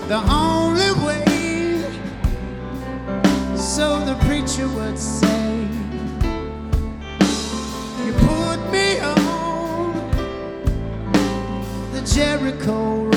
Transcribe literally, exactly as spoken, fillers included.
the only way. So the preacher would say, you put me on the Jericho road.